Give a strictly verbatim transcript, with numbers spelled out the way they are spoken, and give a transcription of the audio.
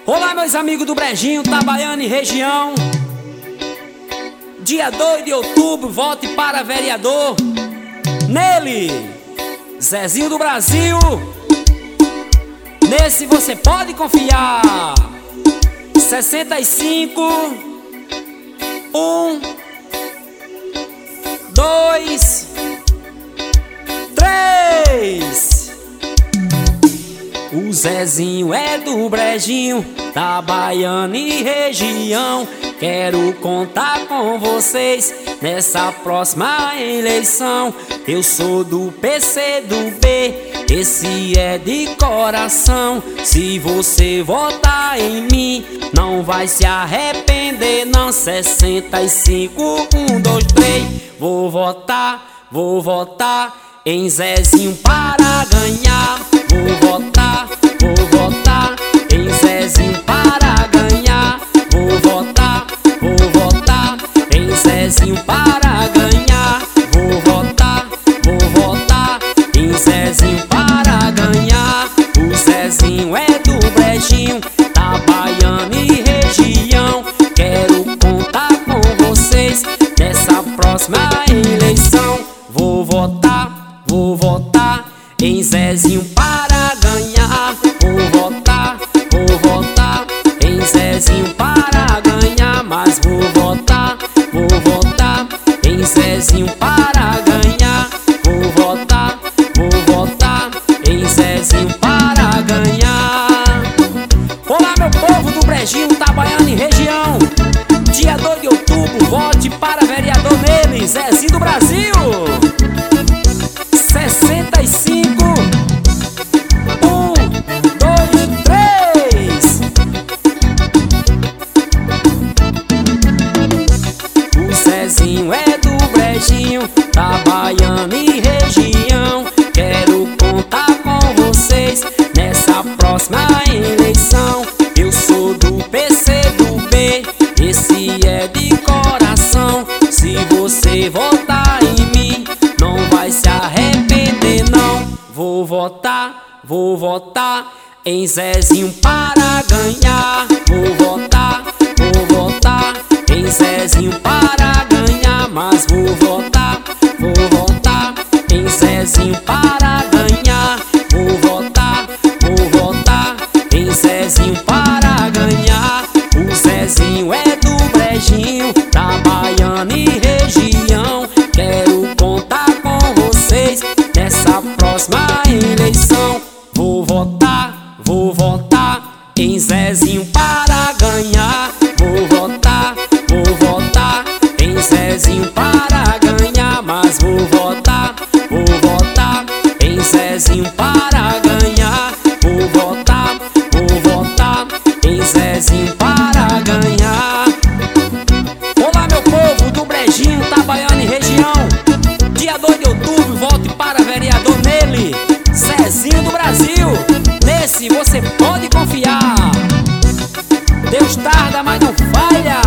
Olá, meus amigos do Brejinho, Itabaiana e região. Dia dois de outubro, vote para vereador. Nele, Zezinho do Brasil. Nesse você pode confiar. Sessenta e cinco, um, dois, três. O Zezinho é do Brejinho, Itabaiana e região. Quero contar com vocês nessa próxima eleição. Eu sou do P C do B, esse é de coração. Se você votar em mim, não vai se arrepender não. Sessenta e cinco, um, dois, três. Vou votar, vou votar em Zezinho para ganhar. Vou votar, vou votar em Zezinho para ganhar. Vou votar, vou votar em Zezinho para ganhar. Vou votar, vou votar em Zezinho para ganhar. O Zezinho é do Brejinho, Itabaiana e região. Quero contar com vocês nessa próxima eleição. Vou votar, vou votar em Zezinho para ganhar. Vou votar, vou votar em Zezinho para ganhar. Mas vou votar, vou votar em Zezinho para ganhar. Vou votar, vou votar em Zezinho para ganhar. Olá, meu povo do Brejinho, Itabaiana e região. Dia dois de outubro, vote para vereador nele, Zezinho do Brasil. Sessenta e cinco, um, dois, três. O Zezinho é do Brejinho, Itabaiana e região. Quero contar com vocês nessa próxima eleição. Eu sou do P C do B, esse é de coração. Se você votar em mim, não vai se arrepender não. Vou votar, vou votar em Zezinho para ganhar. Vou votar, vou votar em Zezinho para ganhar. Mas vou votar, vou votar em Zezinho para ganhar. Vou votar, vou votar em Zezinho para ganhar. O Zezinho é do Brejinho, Itabaiana e região. Quero contar com vocês nessa próxima eleição. Vou votar, vou votar em Zezinho para ganhar. Vou votar, vou votar em Zezinho para ganhar. Mas vou votar, vou votar em Zezinho para ganhar. Vou votar, vou votar em Zezinho para ganhar. Olá, meu povo do Brejinho, Itabaiana e região. Dia dois de outubro, vote para vereador nele, Zezinho do Brasil. Nesse você pode confiar. Deus tarda, mas não falha.